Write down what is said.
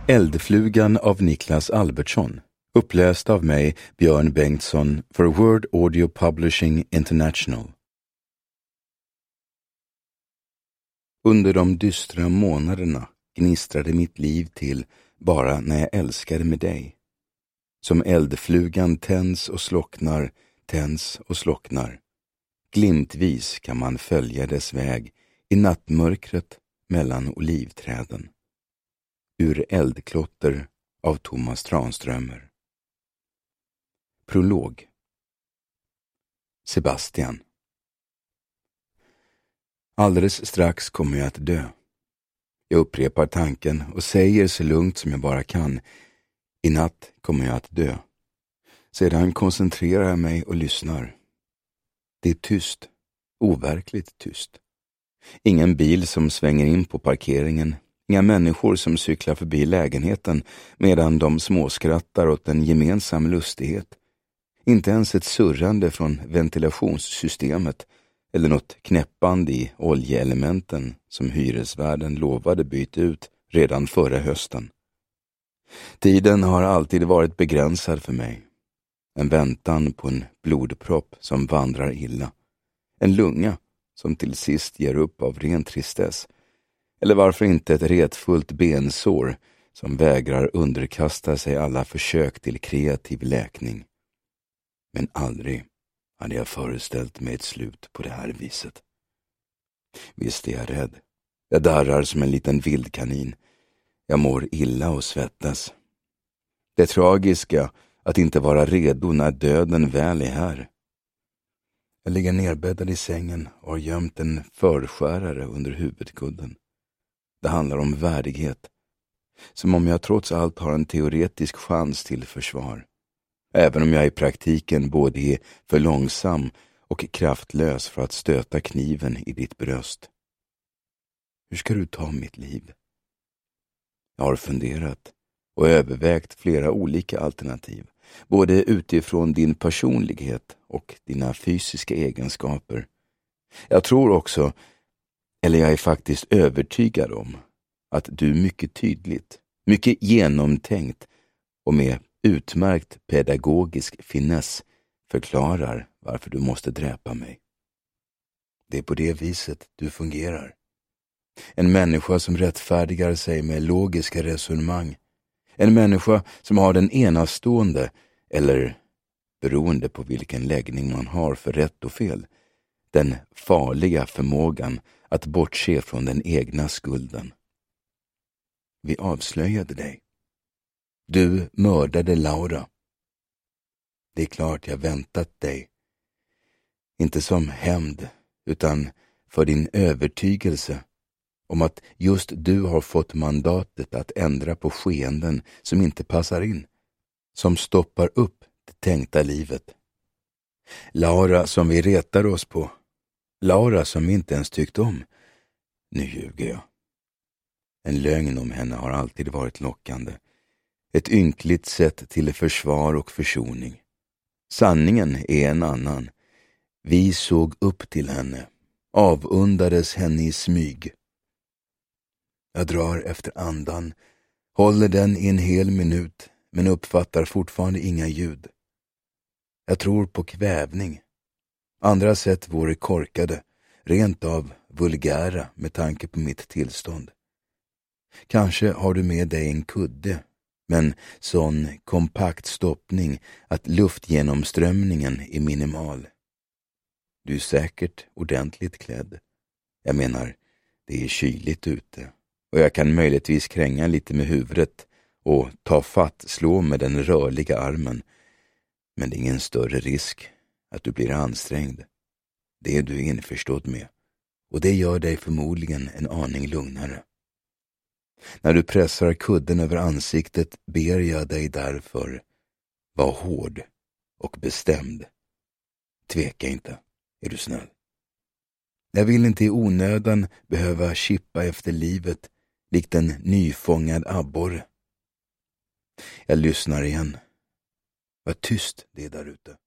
Eldflugan av Niklas Albertsson, uppläst av mig, Björn Bengtsson, för Word Audio Publishing International. Under de dystra månaderna gnistrade mitt liv till bara när jag älskade med dig. Som eldflugan tänds och slocknar. Glimtvis kan man följa dess väg i nattmörkret mellan olivträden. Ur eldklotter av Thomas Tranströmer. Prolog. Sebastian. Alldeles strax kommer jag att dö. Jag upprepar tanken och säger så lugnt som jag bara kan: i natt kommer jag att dö. Sedan koncentrerar jag mig och lyssnar. Det är tyst, overkligt tyst. Ingen bil som svänger in på parkeringen, inga människor som cyklar förbi lägenheten medan de småskrattar åt en gemensam lustighet. Inte ens ett surrande från ventilationssystemet eller något knäppande i oljeelementen som hyresvärden lovade byta ut redan förra hösten. Tiden har alltid varit begränsad för mig. En väntan på en blodpropp som vandrar illa. En lunga som till sist ger upp av ren tristess. Eller varför inte ett retfullt bensår som vägrar underkasta sig alla försök till kreativ läkning. Men aldrig hade jag föreställt mig ett slut på det här viset. Visst är jag rädd. Jag darrar som en liten vildkanin. Jag mår illa och svettas. Det tragiska att inte vara redo när döden väl är här. Jag ligger nerbäddad i sängen och har gömt en förskärare under huvudkudden. Det handlar om värdighet. Som om jag trots allt har en teoretisk chans till försvar. Även om jag i praktiken både är för långsam och kraftlös för att stöta kniven i ditt bröst. Hur ska du ta mitt liv? Jag har funderat och övervägt flera olika alternativ. Både utifrån din personlighet och dina fysiska egenskaper. Jag tror också, eller jag är faktiskt övertygad om, att du mycket tydligt, mycket genomtänkt och med utmärkt pedagogisk finess förklarar varför du måste dräpa mig. Det är på det viset du fungerar. En människa som rättfärdigar sig med logiska resonemang. En människa som har den enastående, eller beroende på vilken läggning man har för rätt och fel, den farliga förmågan att bortse från den egna skulden. Vi avslöjade dig. Du mördade Laura. Det är klart jag väntat dig. Inte som hämnd, utan för din övertygelse om att just du har fått mandatet att ändra på skeenden som inte passar in, som stoppar upp det tänkta livet. Laura som vi retar oss på. Laura som vi inte ens tyckt om. Nu ljuger jag. En lögn om henne har alltid varit lockande. Ett ynkligt sätt till försvar och försoning. Sanningen är en annan. Vi såg upp till henne, avundades henne i smyg. Jag drar efter andan, håller den i en hel minut, men uppfattar fortfarande inga ljud. Jag tror på kvävning. Andra sätt vore korkade, rent av vulgära med tanke på mitt tillstånd. Kanske har du med dig en kudde, men sån kompakt stoppning att luftgenomströmningen är minimal. Du är säkert ordentligt klädd. Jag menar, det är kyligt ute och jag kan möjligtvis kränga lite med huvudet och ta fatt, slå med den rörliga armen. Men det är ingen större risk att du blir ansträngd. Det är du införstådd med och det gör dig förmodligen en aning lugnare. När du pressar kudden över ansiktet ber jag dig därför, var hård och bestämd. Tveka inte, är du snäll. Jag vill inte i onödan behöva kippa efter livet likt en nyfångad abborre. Jag lyssnar igen. Vad tyst det är där ute.